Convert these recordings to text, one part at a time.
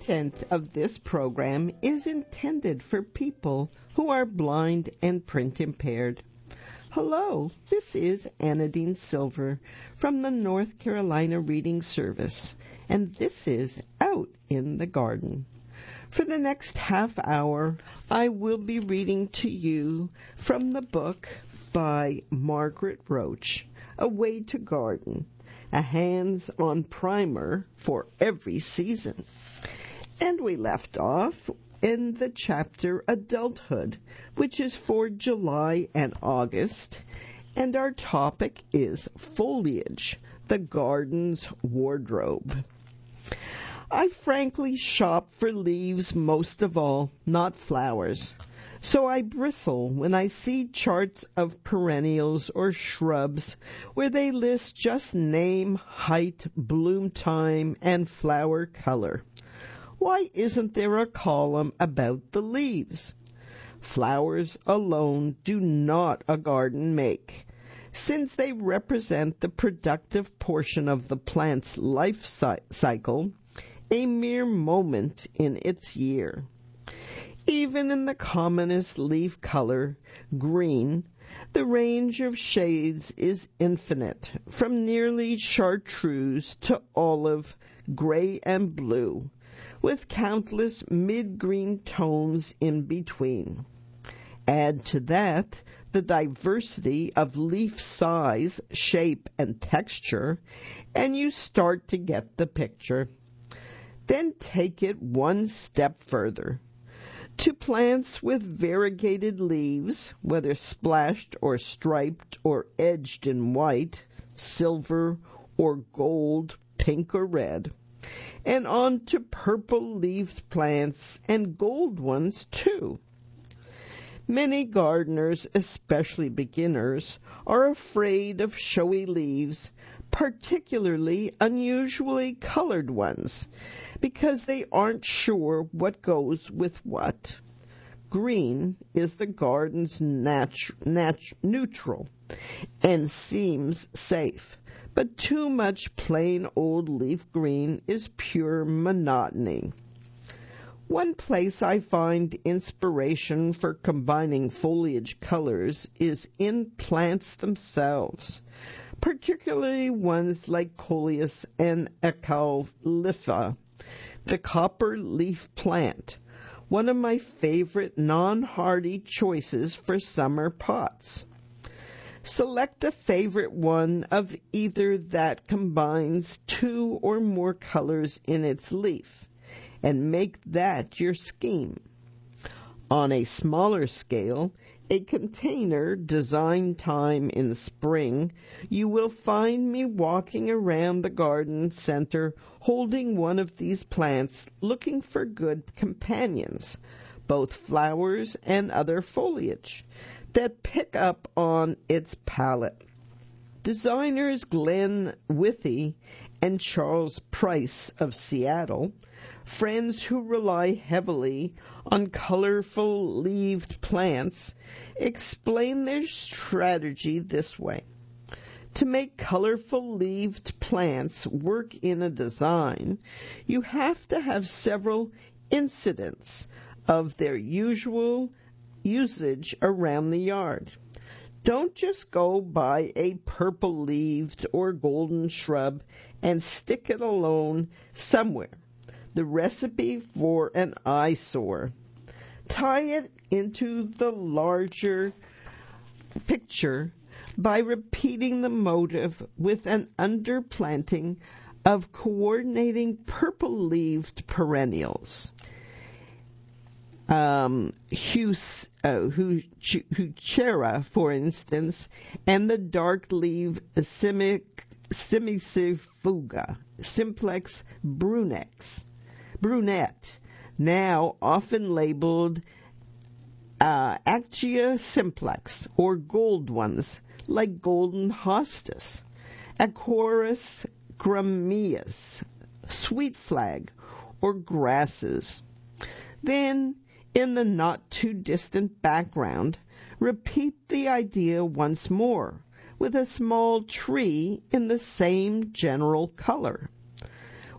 content of this program is intended for people who are blind and print impaired. Hello, this is Anadine Silver from the North Carolina Reading Service, and this is Out in the Garden. For the next half hour, I will be reading to you from the book by Margaret Roach, A Way to Garden, a hands-on primer for every season. And we left off in the chapter Adulthood, which is for July and August, and our topic is foliage, the garden's wardrobe. I frankly shop for leaves most of all, not flowers. So I bristle when I see charts of perennials or shrubs where they list just name, height, bloom time, and flower color. Why isn't there a column about the leaves? Flowers alone do not a garden make, since they represent the productive portion of the plant's life cycle, a mere moment in its year. Even in the commonest leaf color, green, the range of shades is infinite, from nearly chartreuse to olive, gray and blue, with countless mid-green tones in between. Add to that the diversity of leaf size, shape, and texture, and you start to get the picture. Then take it one step further. To plants with variegated leaves, whether splashed or striped or edged in white, silver or gold, pink or red, and on to purple-leaved plants and gold ones too. Many gardeners, especially beginners, are afraid of showy leaves, particularly unusually colored ones, because they aren't sure what goes with what. Green is the garden's neutral and seems safe, but too much plain old leaf green is pure monotony. One place I find inspiration for combining foliage colors is in plants themselves, particularly ones like Coleus and Ecaulifa, the copper leaf plant, one of my favorite non-hardy choices for summer pots. Select a favorite one of either that combines two or more colors in its leaf, and make that your scheme. On a smaller scale, a container design time in the spring, you will find me walking around the garden center holding one of these plants looking for good companions, both flowers and other foliage, that pick up on its palette. Designers Glenn Withey and Charles Price of Seattle, friends who rely heavily on colorful leaved plants, explain their strategy this way. To make colorful leaved plants work in a design, you have to have several incidents of their usual usage around the yard. Don't just go buy a purple-leaved or golden shrub and stick it alone somewhere. The recipe for an eyesore. Tie it into the larger picture by repeating the motive with an underplanting of coordinating purple-leaved perennials. Heuchera, for instance, and the dark-leaved Cimicifuga, Simplex brunette, now often labeled Actia simplex, or gold ones, like golden hostas, Aquarius gramineus, sweet flag, or grasses. Then, in the not-too-distant background, repeat the idea once more, with a small tree in the same general color.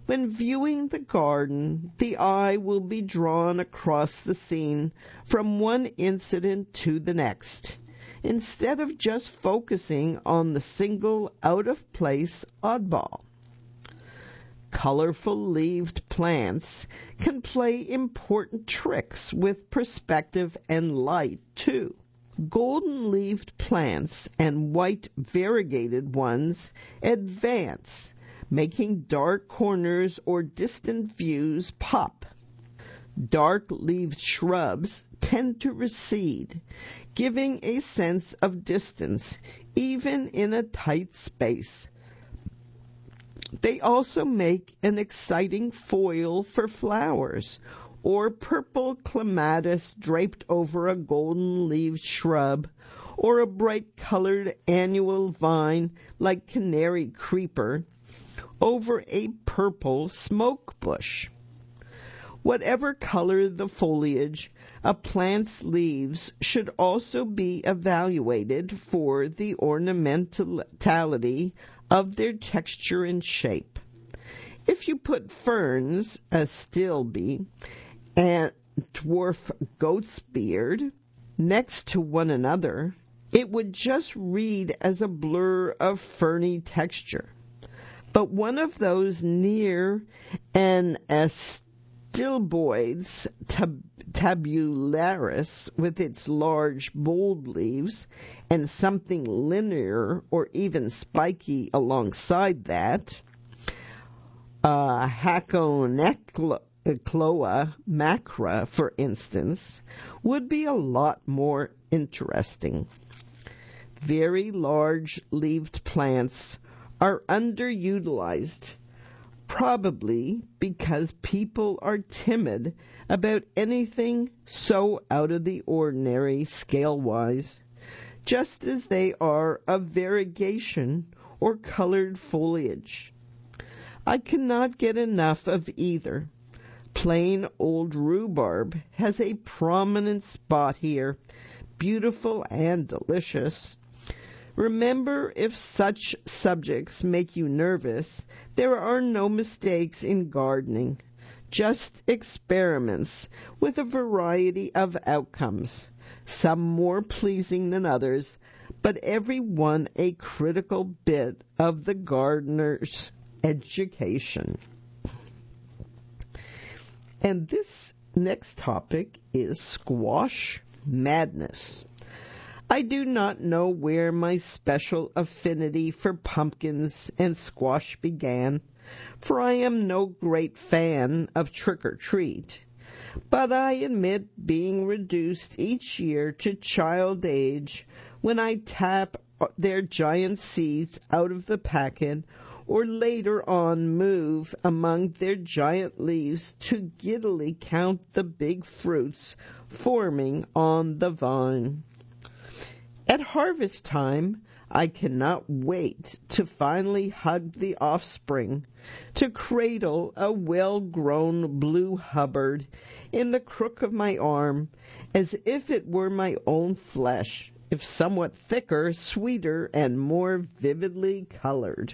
When viewing the garden, the eye will be drawn across the scene from one incident to the next, instead of just focusing on the single out-of-place oddball. Colorful leaved plants can play important tricks with perspective and light, too. Golden-leaved plants and white variegated ones advance, making dark corners or distant views pop. Dark-leaved shrubs tend to recede, giving a sense of distance, even in a tight space. They also make an exciting foil for flowers, or purple clematis draped over a golden-leaved shrub, or a bright-colored annual vine like canary creeper over a purple smoke bush. Whatever color the foliage, a plant's leaves should also be evaluated for the ornamentality of their texture and shape. If you put ferns, a stilbe, and dwarf goat's beard next to one another, it would just read as a blur of ferny texture. But one of those near an Stilboides tabularis with its large, bold leaves, and something linear or even spiky alongside that, Haconecloa macra, for instance, would be a lot more interesting. Very large-leaved plants are underutilized, probably because people are timid about anything so out of the ordinary scale-wise, just as they are of variegation or colored foliage. I cannot get enough of either. Plain old rhubarb has a prominent spot here, beautiful and delicious. Remember, if such subjects make you nervous, there are no mistakes in gardening, just experiments with a variety of outcomes, some more pleasing than others, but every one a critical bit of the gardener's education. And this next topic is squash madness. I do not know where my special affinity for pumpkins and squash began, for I am no great fan of trick-or-treat. But I admit being reduced each year to child age when I tap their giant seeds out of the packet, or later on move among their giant leaves to giddily count the big fruits forming on the vine. At harvest time, I cannot wait to finally hug the offspring, to cradle a well-grown blue Hubbard in the crook of my arm, as if it were my own flesh, if somewhat thicker, sweeter, and more vividly colored.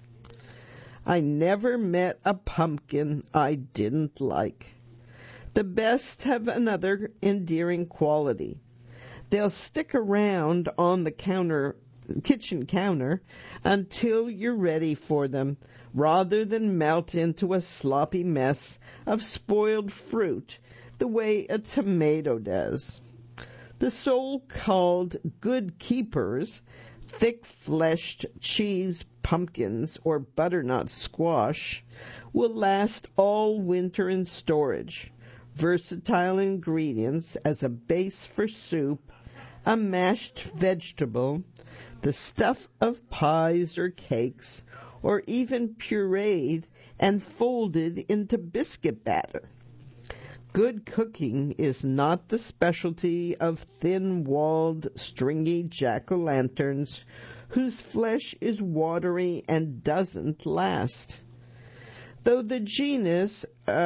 I never met a pumpkin I didn't like. The best have another endearing quality. They'll stick around on the kitchen counter until you're ready for them, rather than melt into a sloppy mess of spoiled fruit the way a tomato does. The so-called good keepers, thick-fleshed cheese pumpkins or butternut squash, will last all winter in storage. Versatile ingredients as a base for soup, a mashed vegetable, the stuff of pies or cakes, or even pureed and folded into biscuit batter. Good cooking is not the specialty of thin-walled, stringy jack-o'-lanterns whose flesh is watery and doesn't last. Though the genus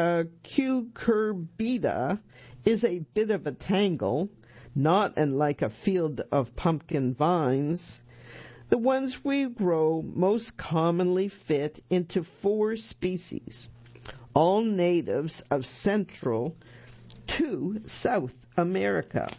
Cucurbita is a bit of a tangle, not unlike a field of pumpkin vines, the ones we grow most commonly fit into 4 species: all natives of Central to South America.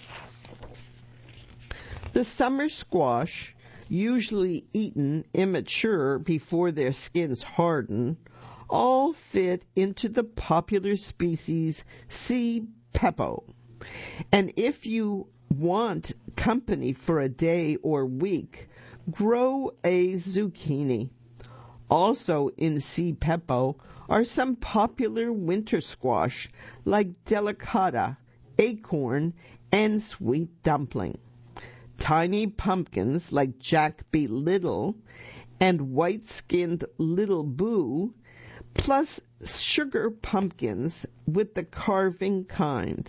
The summer squash, usually eaten immature before their skins harden, all fit into the popular species C. pepo. And if you want company for a day or week, grow a zucchini. Also in C. pepo are some popular winter squash like delicata, acorn, and sweet dumpling. Tiny pumpkins like Jack B. Little and white-skinned Little Boo, plus sugar pumpkins with the carving kind.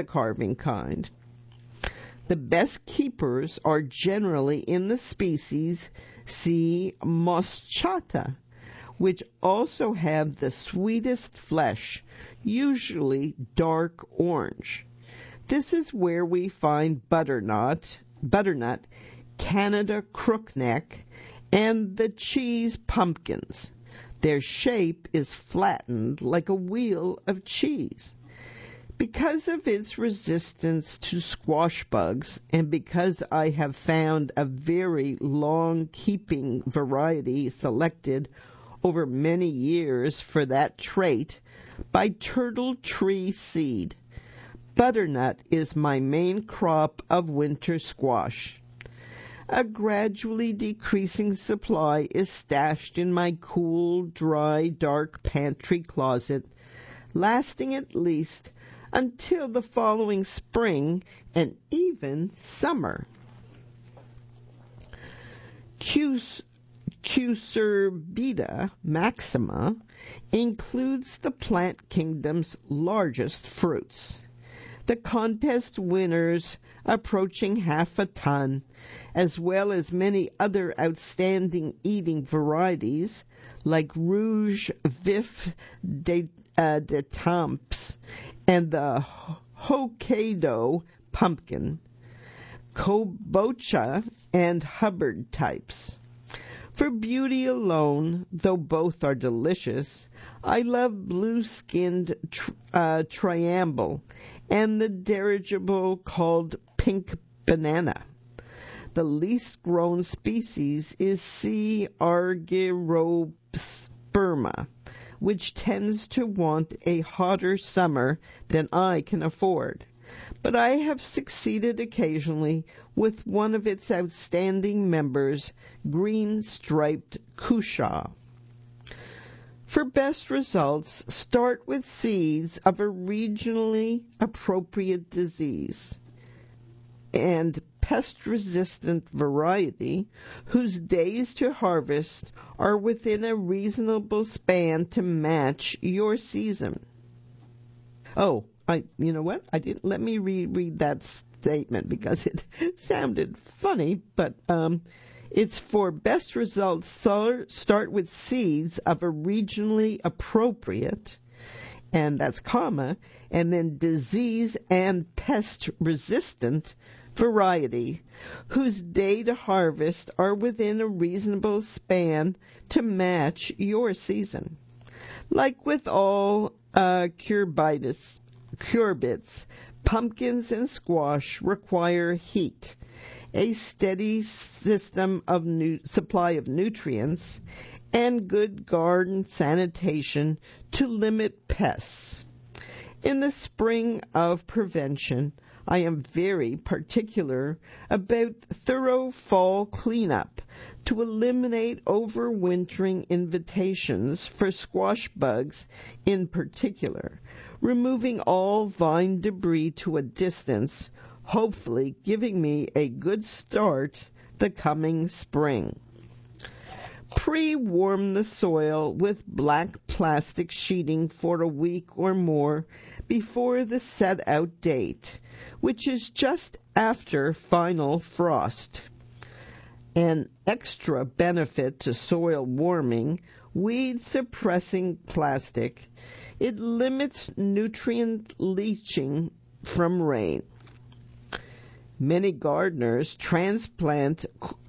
The best keepers are generally in the species C. moschata, which also have the sweetest flesh, usually dark orange. This is where we find butternut, Canada crookneck, and the cheese pumpkins. Their shape is flattened like a wheel of cheese. Because of its resistance to squash bugs, and because I have found a very long-keeping variety selected over many years for that trait by Turtle Tree Seed, butternut is my main crop of winter squash. A gradually decreasing supply is stashed in my cool, dry, dark pantry closet, lasting at least until the following spring and even summer. Cucurbita maxima includes the plant kingdom's largest fruits. The contest winners approaching half a ton, as well as many other outstanding eating varieties like Rouge Vif de Temps and the Hokkaido pumpkin, Kobocha, and Hubbard types. For beauty alone, though both are delicious, I love blue-skinned Triamble and the dirigible called pink banana. The least grown species is C. argyrosperma, which tends to want a hotter summer than I can afford. But I have succeeded occasionally with one of its outstanding members, green-striped cushaw. For best results, start with seeds of a regionally appropriate disease and pest-resistant variety whose days to harvest are within a reasonable span to match your season. Oh, you know what? Let me reread that statement because it sounded funny, but it's for best results, start with seeds of a regionally appropriate, and that's comma, and then disease and pest resistant variety whose day to harvest are within a reasonable span to match your season. Like with all curbits, pumpkins and squash require heat, a steady system of supply of nutrients, and good garden sanitation to limit pests. In the spring of prevention, I am very particular about thorough fall cleanup to eliminate overwintering invitations for squash bugs in particular, removing all vine debris to a distance, hopefully giving me a good start the coming spring. Pre-warm the soil with black plastic sheeting for a week or more before the set-out date, which is just after final frost. An extra benefit to soil warming, weed-suppressing plastic, it limits nutrient leaching from rain. Many gardeners transplant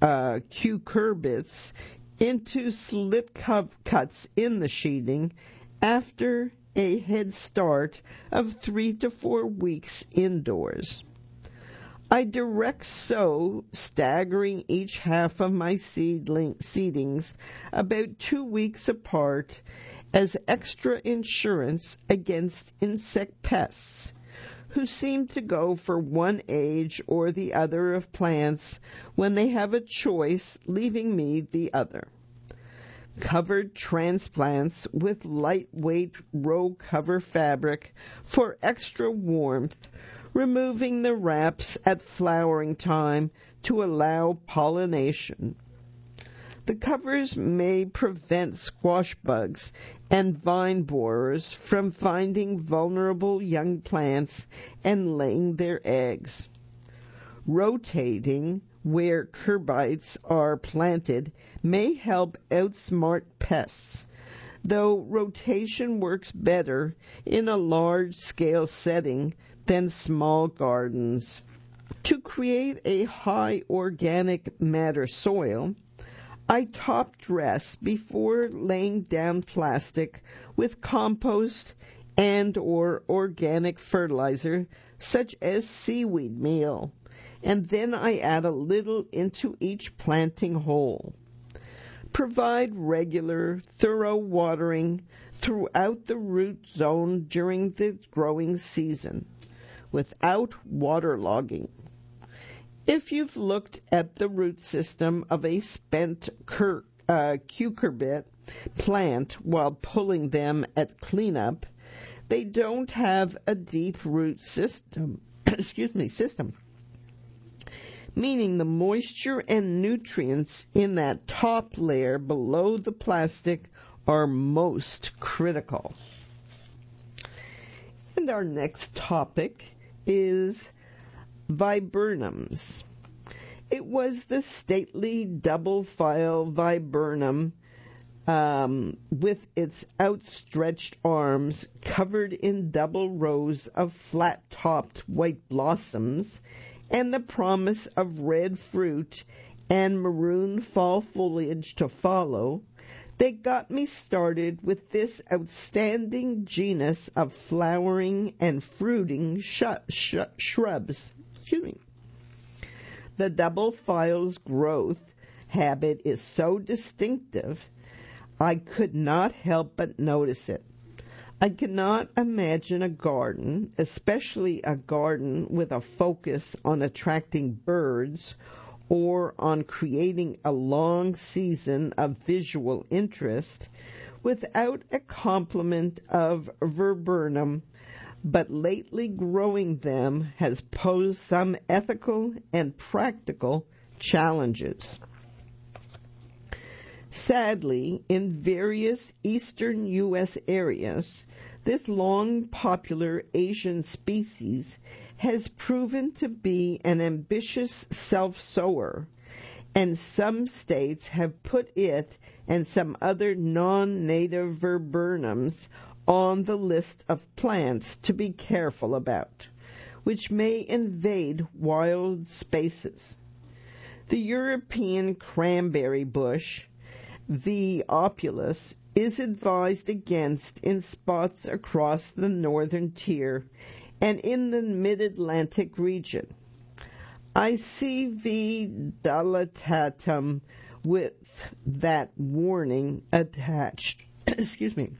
cucurbits into slit cuts in the sheeting after a head start of 3 to 4 weeks indoors. I direct sow, staggering each half of my seedlings about 2 weeks apart as extra insurance against insect pests, who seem to go for one age or the other of plants when they have a choice, leaving me the other. Covered transplants with lightweight row cover fabric for extra warmth, removing the wraps at flowering time to allow pollination. The covers may prevent squash bugs and vine borers from finding vulnerable young plants and laying their eggs. Rotating where curbites are planted may help outsmart pests, though rotation works better in a large-scale setting than small gardens. To create a high organic matter soil, I top dress before laying down plastic with compost and or organic fertilizer such as seaweed meal, and then I add a little into each planting hole. Provide regular, thorough watering throughout the root zone during the growing season, without waterlogging. If you've looked at the root system of a spent cucurbit plant while pulling them at cleanup, they don't have a deep root system, meaning the moisture and nutrients in that top layer below the plastic are most critical. And our next topic is viburnums. It was the stately double-file viburnum with its outstretched arms covered in double rows of flat-topped white blossoms and the promise of red fruit and maroon fall foliage to follow that got me started with this outstanding genus of flowering and fruiting shrubs. The double file's growth habit is so distinctive, I could not help but notice it. I cannot imagine a garden, especially a garden with a focus on attracting birds or on creating a long season of visual interest, without a complement of viburnum, but lately growing them has posed some ethical and practical challenges. Sadly, in various eastern U.S. areas, this long popular Asian species has proven to be an ambitious self-sower, and some states have put it and some other non-native viburnums on the list of plants to be careful about, which may invade wild spaces. The European cranberry bush, V. opulus, is advised against in spots across the northern tier and in the mid-Atlantic region. I see V. dilatatum with that warning attached. Excuse me.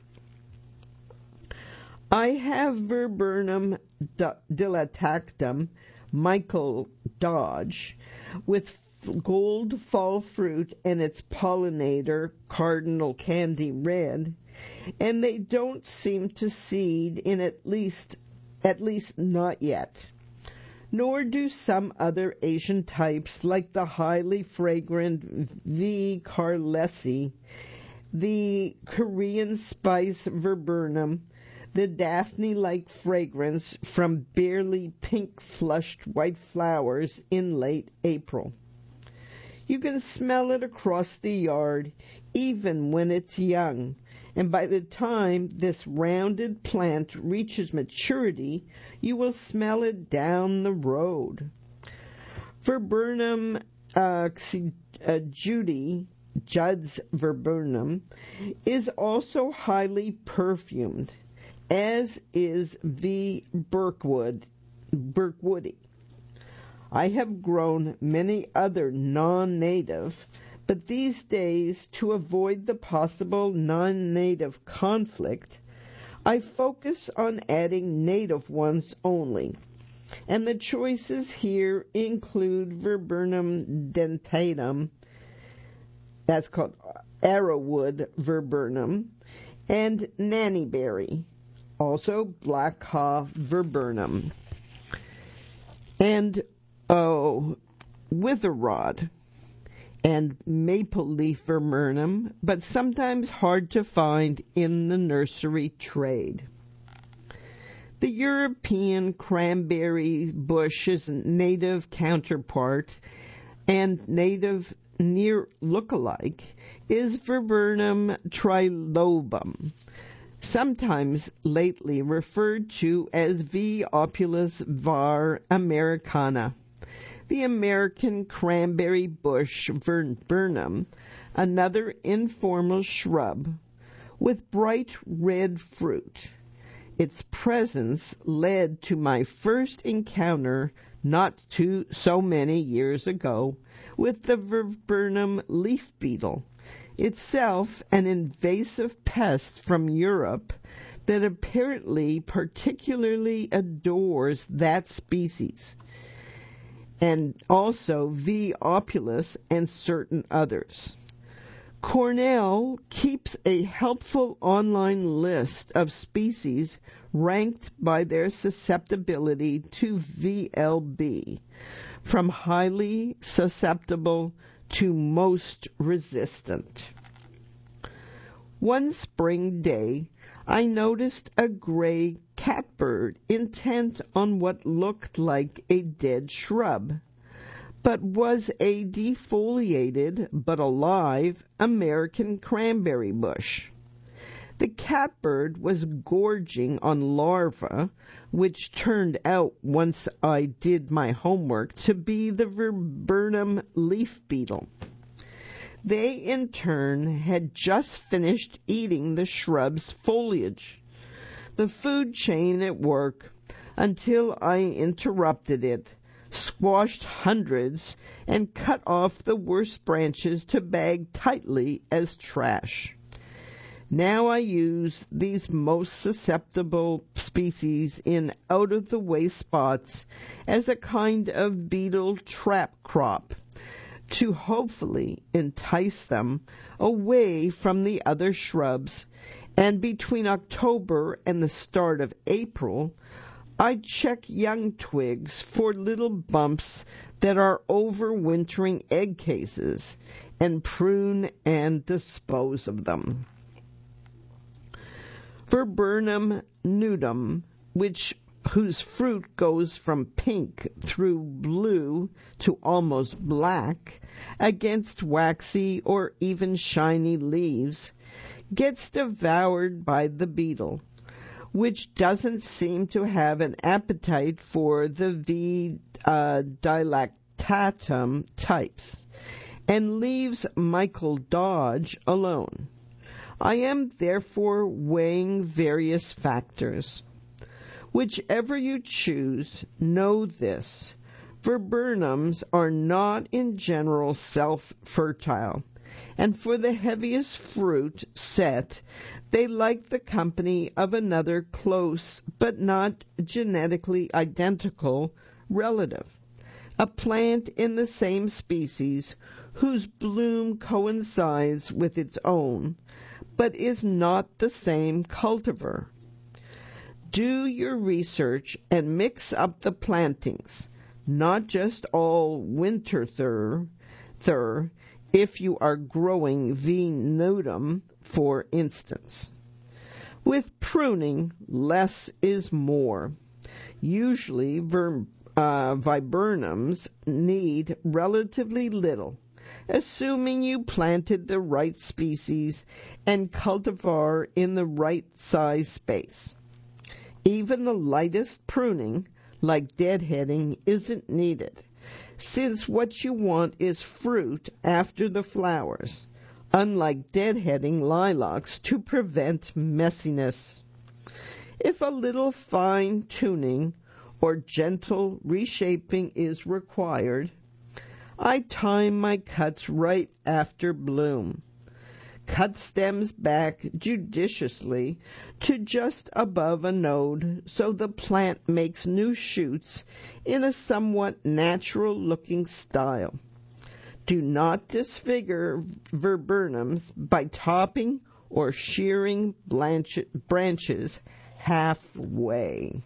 I have Viburnum dilatatum, Michael Dodge, with gold fall fruit and its pollinator, cardinal candy red, and they don't seem to seed in at least not yet. Nor do some other Asian types like the highly fragrant V. carlesi, the Korean spice viburnum, the Daphne-like fragrance from barely pink-flushed white flowers in late April. You can smell it across the yard even when it's young, and by the time this rounded plant reaches maturity, you will smell it down the road. Viburnum Judy Judd's viburnum, is also highly perfumed, as is V. Burkwoodi. I have grown many other non-native, but these days, to avoid the possible non-native conflict, I focus on adding native ones only, and the choices here include Viburnum dentatum, that's called arrowwood viburnum, and nannyberry, also black haw viburnum, and witherrod, and maple leaf viburnum, but sometimes hard to find in the nursery trade. The European cranberry bush's native counterpart and native near look-alike is Viburnum trilobum, sometimes lately referred to as V. opulus var. Americana. The American cranberry bush viburnum, another informal shrub with bright red fruit. Its presence led to my first encounter not too so many years ago with the viburnum leaf beetle, itself an invasive pest from Europe that apparently particularly adores that species, and also V. opulus and certain others. Cornell keeps a helpful online list of species ranked by their susceptibility to VLB, from highly susceptible to most resistant. One spring day, I noticed a gray catbird intent on what looked like a dead shrub, but was a defoliated but alive American cranberry bush. The catbird was gorging on larvae, which turned out, once I did my homework, to be the viburnum leaf beetle. They, in turn, had just finished eating the shrub's foliage. The food chain at work, until I interrupted it, squashed hundreds, and cut off the worst branches to bag tightly as trash. Now I use these most susceptible species in out-of-the-way spots as a kind of beetle trap crop to hopefully entice them away from the other shrubs, and between October and the start of April, I check young twigs for little bumps that are overwintering egg cases and prune and dispose of them. Viburnum nudum, whose fruit goes from pink through blue to almost black against waxy or even shiny leaves, gets devoured by the beetle, which doesn't seem to have an appetite for the V. dilectatum types, and leaves Michael Dodge alone. I am therefore weighing various factors. Whichever you choose, know this: viburnums are not in general self-fertile, and for the heaviest fruit set, they like the company of another close but not genetically identical relative, a plant in the same species whose bloom coincides with its own, but is not the same cultivar. Do your research and mix up the plantings, not just all winter thur, if you are growing V. nudum, for instance. With pruning, less is more. Usually, viburnums need relatively little, assuming you planted the right species and cultivar in the right size space. Even the lightest pruning, like deadheading, isn't needed, since what you want is fruit after the flowers, unlike deadheading lilacs, to prevent messiness. If a little fine-tuning or gentle reshaping is required, I time my cuts right after bloom. Cut stems back judiciously to just above a node so the plant makes new shoots in a somewhat natural-looking style. Do not disfigure viburnums by topping or shearing branches halfway.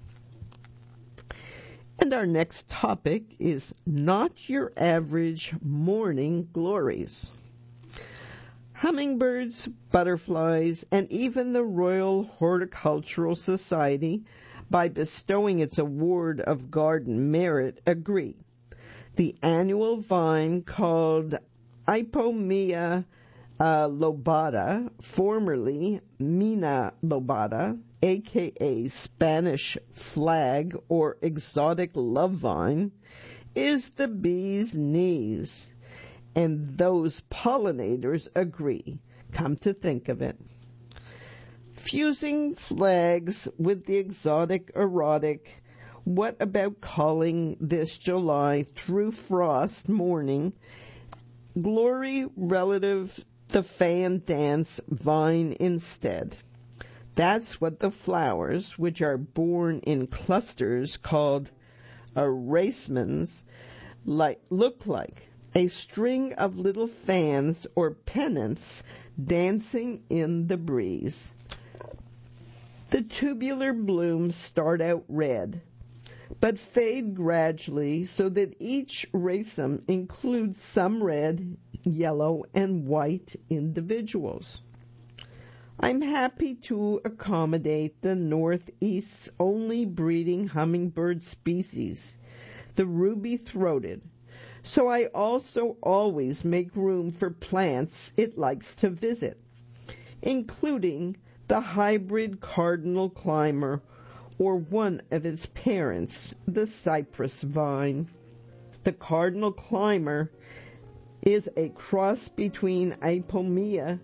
And our next topic is not your average morning glories. Hummingbirds, butterflies, and even the Royal Horticultural Society, by bestowing its award of garden merit, agree. The annual vine called Ipomoea lobata, formerly Mina lobata, aka Spanish flag or exotic love vine, is the bee's knees. And those pollinators agree, come to think of it. Fusing flags with the exotic erotic, what about calling this July through frost morning glory relative the fan dance vine instead? That's what the flowers, which are born in clusters called racemens, look like. A string of little fans or pennants dancing in the breeze. The tubular blooms start out red, but fade gradually so that each raceme includes some red, yellow, and white individuals. I'm happy to accommodate the Northeast's only breeding hummingbird species, the ruby-throated, so I also always make room for plants it likes to visit, including the hybrid cardinal climber or one of its parents, the cypress vine. The cardinal climber is a cross between Ipomoea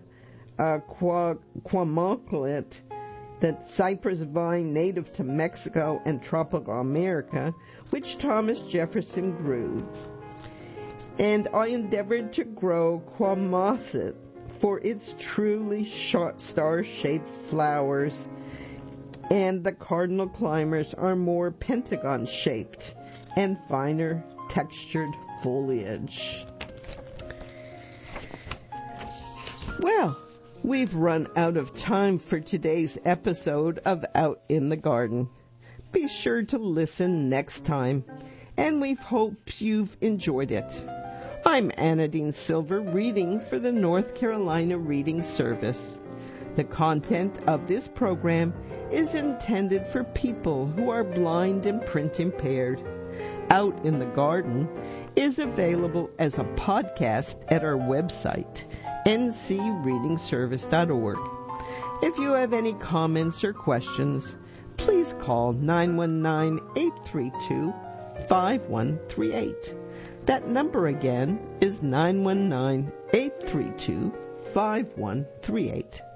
quammocalit, the cypress vine native to Mexico and tropical America, which Thomas Jefferson grew, and I endeavored to grow quammoset for its truly star-shaped flowers, and the cardinal climbers are more pentagon-shaped and finer textured foliage. Well, we've run out of time for today's episode of Out in the Garden. Be sure to listen next time, and we hope you've enjoyed it. I'm Anadine Silver, reading for the North Carolina Reading Service. The content of this program is intended for people who are blind and print impaired. Out in the Garden is available as a podcast at our website, ncreadingservice.org. If you have any comments or questions, please call 919-832-5138. That number again is 919-832-5138.